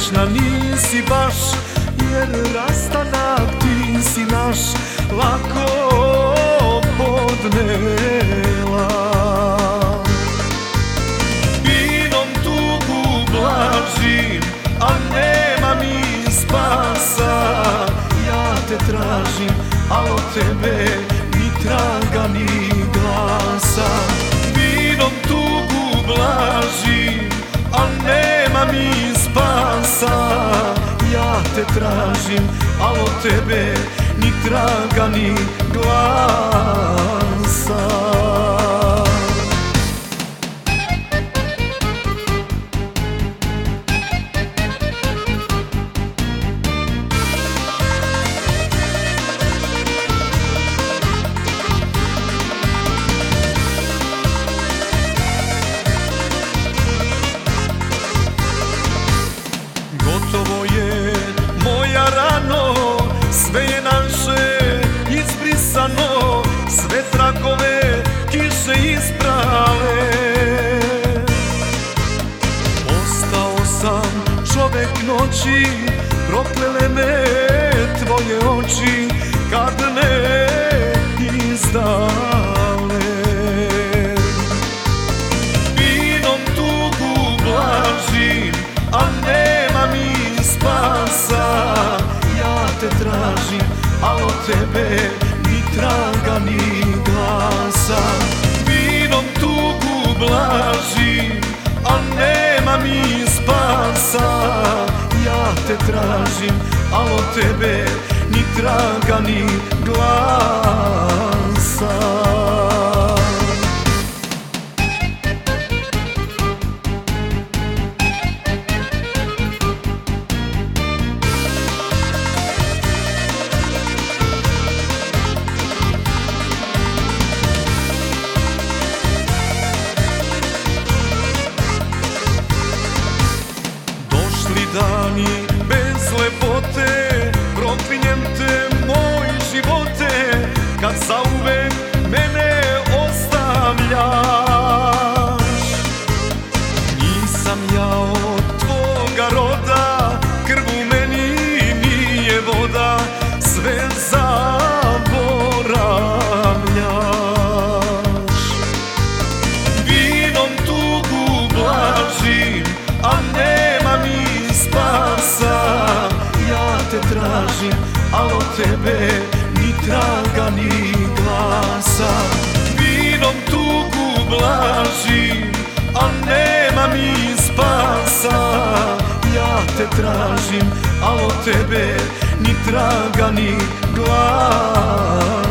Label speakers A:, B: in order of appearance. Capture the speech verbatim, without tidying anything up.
A: srećna nisi baš, jer rastanak ti si naš lako podnela. Vinom tugu blažim, a nema mi spasa. Ja te tražim, a od tebe ni traga ni glasa. Vinom tugu blažim, a nema mi spasa. Ja te tražim, a od tebe ni traga ni glasa. Gotovo je moja rano, sve je naše izbrisano, sve tragove kiše isprale. Ostao sam čovek noći, proklele me tvoje oči kad ne izdale. Vinom tugu blažim, a nema mi spasa. Ja te tražim, a od tebe ni traga ni glasa. Vinom tugu blažim, a nema mi spasa. Ja te tražim, a od tebe ni traga ni glasa. Dani bez lepote, proklinjem te moj živote, kad zauvek mene ostavljaš. Nisam ja od tvoga roda, krv u meni nije voda, sve zaboravljaš. Vinom tugu blažim, a nema mi spasa. Ja te tražim, a od tebe ni traga ni glasa. Vinom tugu blažim, a nema mi spasa. Ja te tražim, a od tebe ni traga ni glasa.